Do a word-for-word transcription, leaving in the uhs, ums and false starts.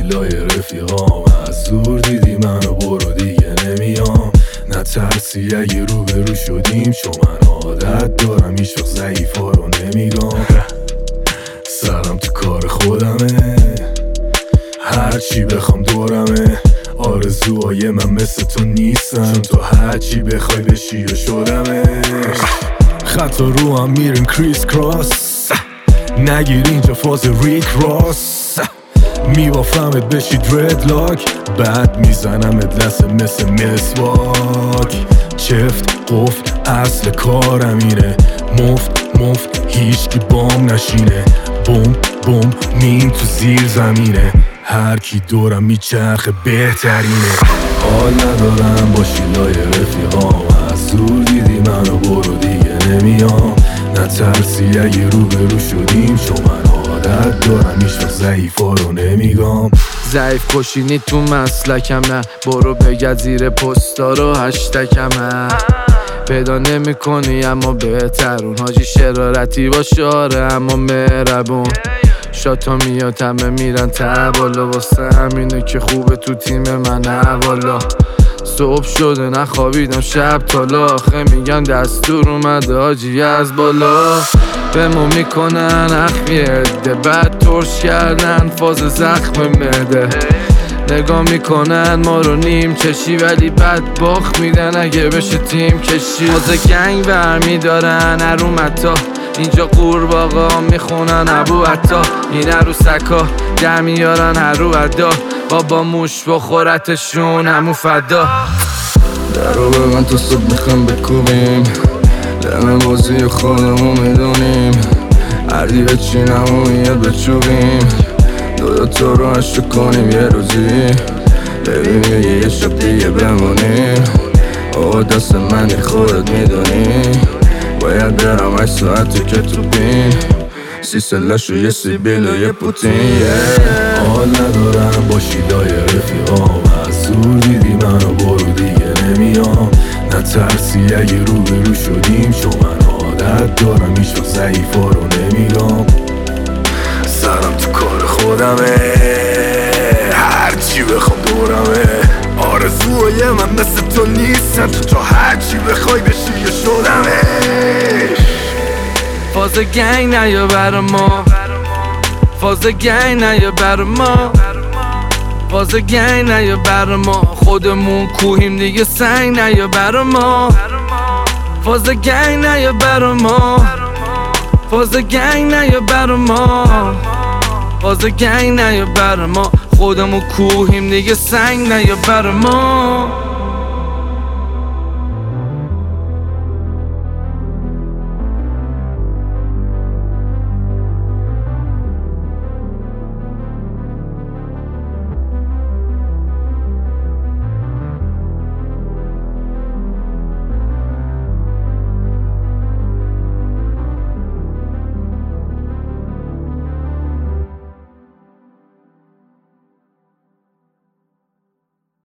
شیلای رفیقام از دور دیدی منو برو دیگه نمیام. نترسی اگه روبرو شدیم، چون من عادت دارم هیچ وقت ضعیفا رو نمیگم. سرم تو کار خودمه، هرچی بخوام دورمه. آرزوهای من مثل تو نیستن، چون تو هرچی بخوای بشی و شدمش. خطا رو هم میرن کریس کراس، نگیر اینجا فاز ریک راس. میبافمت بشی دردلاک، بعد میزنمت لسه مثل مسواک. چفت قفت اصل کارم اینه، مفت مفت هیچ کی بام نشینه. بوم بوم مین تو زیر زمینه، هر کی دورم میچرخه بهترینه. حال ندارم با شیلای رفیقام، از دور دیدی منو برو دیگه نمیام. نترسی اگه روبرو شدیم، چون من عادت دارم هیچ وقت ضعیفا رو نمیگم. ضعیف کشینی تو مسلکم نه، برو بگرد زیر پستا رو هشتکمه. پیدا نمی کنی اما بهترون، حاجی شرارتی با شاره اما مهربون. شاتا میاد همه میرن ته بالا، واسه همینه که خوبه تو تیم من اوالا. صبح شده نخوابیدم شب تالا، آخه میگن دستور اومده حاجی از بالا. بمو میکنن اخمی عده، بعد ترش کردن فاز زخم معده. نگاه میکنن ما رو نیم چشی، ولی بعد باخت میدن اگه بشه تیم کشی. فاز گنگ برمیدارن ارومتا، اینجا قورباغا میخونن ابو عطا. این عروسکا در میارن هر رو ادا، بابا موش بخورتشون همو فدا. درو به من تو صبح میخوام بکوبیم، لمه بازی خودمو میدونیم. هردی بچینم و میاد بچوبیم، دو دو تو رو عشق کنیم یه روزی. ببین یه شب دیگه بمونیم، آقا دست منی خودت میدونی. باید برم هشت ساعتی که تو بین، سی سلش و یه سیبیل و یه پوتین. حال ندارم با شیلای رفیقام، از دور دیدی منو برو دیگه نمیام. نترسی اگه روبرو شدیم، چون من عادت دارم هیچ وقت ضعیفا رو نمیگم. سرم تو کار خودمه، هرچی بخوام دورمه. آرزوهای من مثل تو نیستن، تو تا هرچی بخوای بشی یه شدمش. فاز گنگ نیا بر ما، فاز گنگ نیا بر ما، فاز گنگ نیا بر ما. خودمون کوهیم دیگه سنگ نیا بر ما. فاز گنگ نیا بر ما، فاز گنگ نیا بر ما، فاز گنگ نیا بر ما. خودمون کوهیم دیگه سنگ نیا بر ما.